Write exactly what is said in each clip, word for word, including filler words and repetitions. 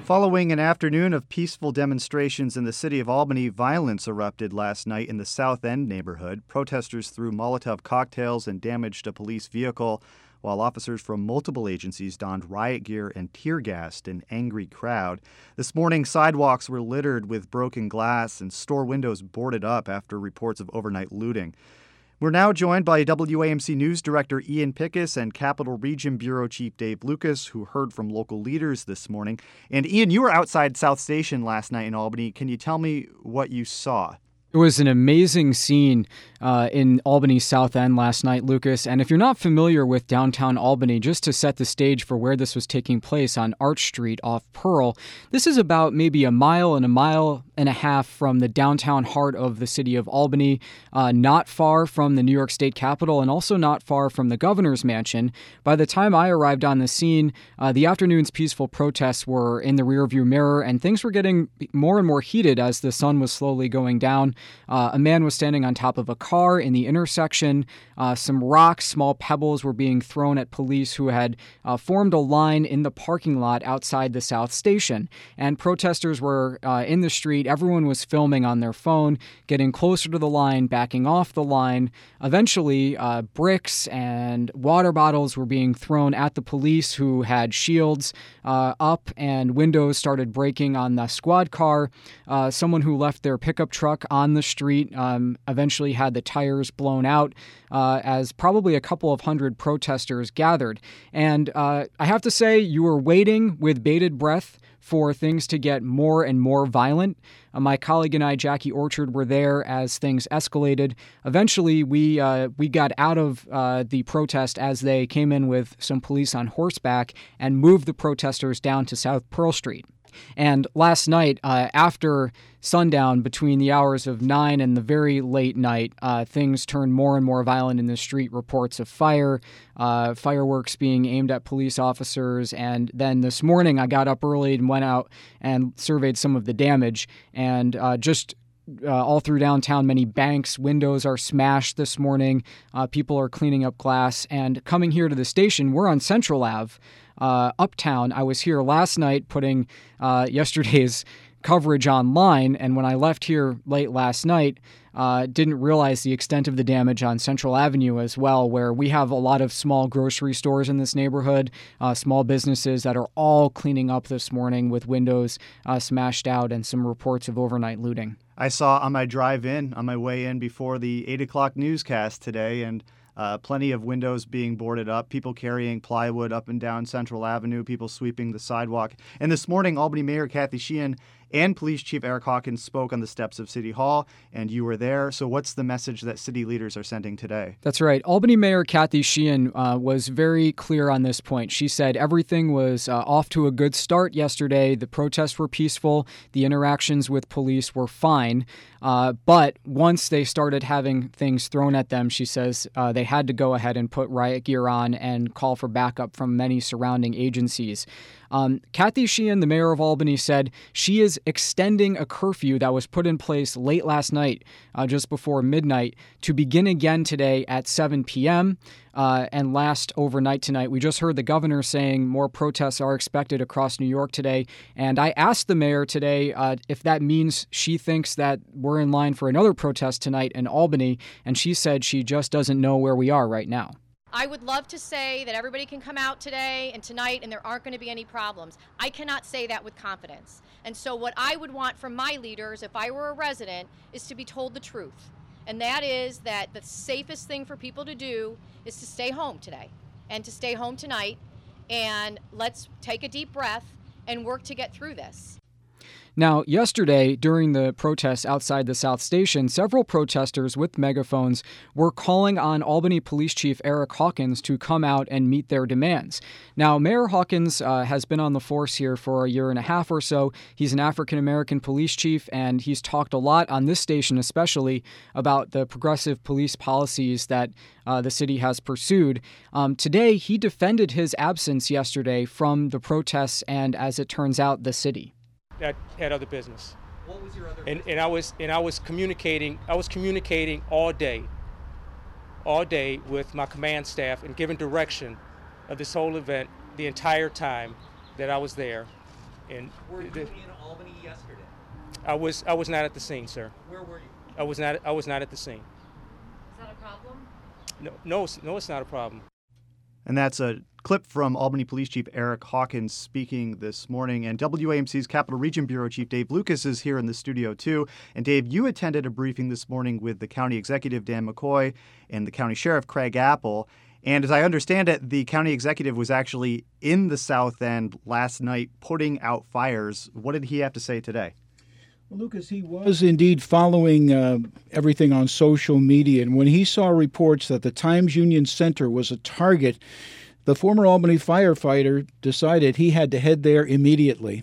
Following an afternoon of peaceful demonstrations in the city of Albany, violence erupted last night in the South End neighborhood. Protesters threw Molotov cocktails and damaged a police vehicle, while officers from multiple agencies donned riot gear and tear gassed an angry crowd. This morning, sidewalks were littered with broken glass and store windows boarded up after reports of overnight looting. We're now joined by W A M C News Director Ian Pickus and Capital Region Bureau Chief Dave Lucas, who heard from local leaders this morning. And Ian, you were outside South Station last night in Albany. Can you tell me what you saw? It was an amazing scene uh, in Albany's South End last night, Lucas. And if you're not familiar with downtown Albany, just to set the stage for where this was taking place on Arch Street off Pearl, this is about maybe a mile and a mile and a half from the downtown heart of the city of Albany, uh, not far from the New York State Capitol and also not far from the governor's mansion. By the time I arrived on the scene, uh, the afternoon's peaceful protests were in the rearview mirror, and things were getting more and more heated as the sun was slowly going down. Uh, a man was standing on top of a car in the intersection. Uh, some rocks, small pebbles were being thrown at police who had uh, formed a line in the parking lot outside the South Station. And protesters were uh, in the street. Everyone was filming on their phone, getting closer to the line, backing off the line. Eventually, uh, bricks and water bottles were being thrown at the police who had shields uh, up, and windows started breaking on the squad car. Uh, someone who left their pickup truck on the street um, eventually had the tires blown out uh, as probably a couple of hundred protesters gathered. And uh, I have to say, you were waiting with bated breath for things to get more and more violent. Uh, my colleague and I, Jackie Orchard, were there as things escalated. Eventually, we uh, we got out of uh, the protest as they came in with some police on horseback and moved the protesters down to South Pearl Street. And last night, uh, after sundown, between the hours of nine and the very late night, uh, things turned more and more violent in the street. Reports of fire, uh, fireworks being aimed at police officers. And then this morning, I got up early and went out and surveyed some of the damage. And uh, just Uh, all through downtown, many banks' windows are smashed this morning. Uh, people are cleaning up glass. And coming here to the station, we're on Central Avenue, uh, uptown. I was here last night putting uh, yesterday's coverage online, and when I left here late last night, uh, didn't realize the extent of the damage on Central Avenue as well, where we have a lot of small grocery stores in this neighborhood, uh, small businesses that are all cleaning up this morning with windows uh, smashed out and some reports of overnight looting. I saw on my drive in, on my way in before the eight o'clock newscast today, and uh, plenty of windows being boarded up, people carrying plywood up and down Central Avenue, people sweeping the sidewalk. And this morning, Albany Mayor Kathy Sheehan and Police Chief Eric Hawkins spoke on the steps of City Hall, and you were there. So what's the message that city leaders are sending today? That's right. Albany Mayor Kathy Sheehan uh, was very clear on this point. She said everything was uh, off to a good start yesterday. The protests were peaceful. The interactions with police were fine. Uh, but once they started having things thrown at them, she says uh, they had to go ahead and put riot gear on and call for backup from many surrounding agencies. Um, Kathy Sheehan, the mayor of Albany, said she is extending a curfew that was put in place late last night, uh, just before midnight, to begin again today at seven p.m. Uh, and last overnight tonight. We just heard the governor saying more protests are expected across New York today. And I asked the mayor today uh, if that means she thinks that we're in line for another protest tonight in Albany. And she said she just doesn't know where we are right now. I would love to say that everybody can come out today and tonight and there aren't going to be any problems. I cannot say that with confidence. And so what I would want from my leaders, if I were a resident, is to be told the truth. And that is that the safest thing for people to do is to stay home today and to stay home tonight. And let's take a deep breath and work to get through this. Now, yesterday, during the protests outside the South Station, several protesters with megaphones were calling on Albany Police Chief Eric Hawkins to come out and meet their demands. Now, Mayor Hawkins uh, has been on the force here for a year and a half or so. He's an African-American police chief, and he's talked a lot on this station especially about the progressive police policies that uh, the city has pursued. Um, today, he defended his absence yesterday from the protests and, as it turns out, the city. I had other business. What was your other and, business? and I was and I was communicating I was communicating all day. All day with my command staff and giving direction of this whole event the entire time that I was there. And Were you the, in Albany yesterday? I was I was not at the scene, sir. Where were you? I was not I was not at the scene. Is that a problem? No, no, it's, no, it's not a problem. And that's a clip from Albany Police Chief Eric Hawkins speaking this morning. And W A M C's Capital Region Bureau Chief Dave Lucas is here in the studio, too. And Dave, you attended a briefing this morning with the County Executive, Dan McCoy, and the County Sheriff, Craig Apple. And as I understand it, the County Executive was actually in the South End last night putting out fires. What did he have to say today? Well, Lucas, he was indeed following uh, everything on social media, and when he saw reports that the Times-Union Center was a target, the former Albany firefighter decided he had to head there immediately.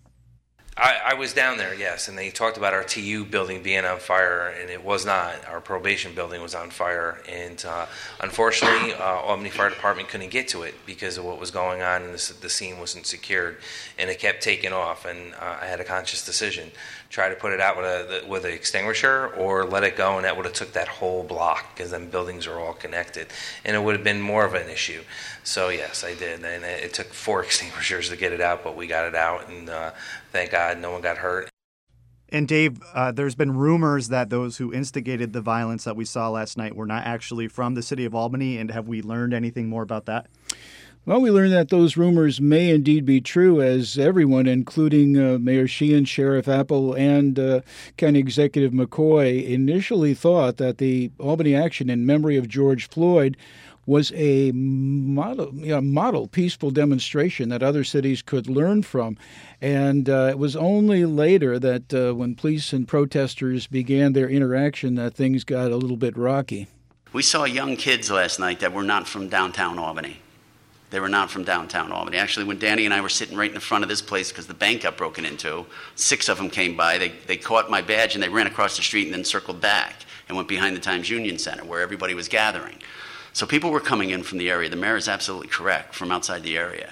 I, I was down there, yes, and they talked about our T U building being on fire, and it was not. Our probation building was on fire, and uh, unfortunately, uh, Albany Fire Department couldn't get to it because of what was going on, and the, the scene wasn't secured, and it kept taking off, and uh, I had a conscious decision. Try to put it out with a with an extinguisher or let it go, and that would have took that whole block because then buildings are all connected, and it would have been more of an issue. So yes, I did, and it took four extinguishers to get it out, but we got it out, and uh, thank God no one got hurt. And Dave, uh, there's been rumors that those who instigated the violence that we saw last night were not actually from the city of Albany, and have we learned anything more about that? Well, we learned that those rumors may indeed be true, as everyone, including uh, Mayor Sheehan, Sheriff Apple, and uh, County Executive McCoy, initially thought that the Albany action in memory of George Floyd was a model, you know, model peaceful demonstration that other cities could learn from. And uh, it was only later that uh, when police and protesters began their interaction that things got a little bit rocky. We saw young kids last night that were not from downtown Albany. They were not from downtown Albany. Actually, when Danny and I were sitting right in the front of this place because the bank got broken into, six of them came by. They, they caught my badge and they ran across the street and then circled back and went behind the Times-Union Center where everybody was gathering. So people were coming in from the area. The mayor is absolutely correct, from outside the area.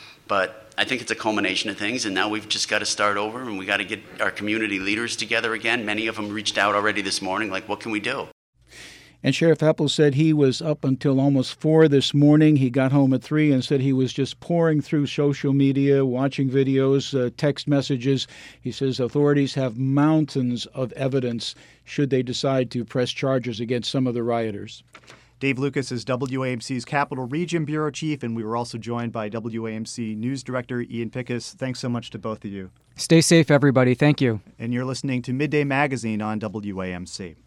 But I think it's a culmination of things, and now we've just got to start over, and we got to get our community leaders together again. Many of them reached out already this morning, like, what can we do? And Sheriff Apple said he was up until almost four this morning. He got home at three and said he was just pouring through social media, watching videos, uh, text messages. He says authorities have mountains of evidence should they decide to press charges against some of the rioters. Dave Lucas is W A M C's Capital Region Bureau Chief, and we were also joined by W A M C News Director Ian Pickus. Thanks so much to both of you. Stay safe, everybody. Thank you. And you're listening to Midday Magazine on W A M C.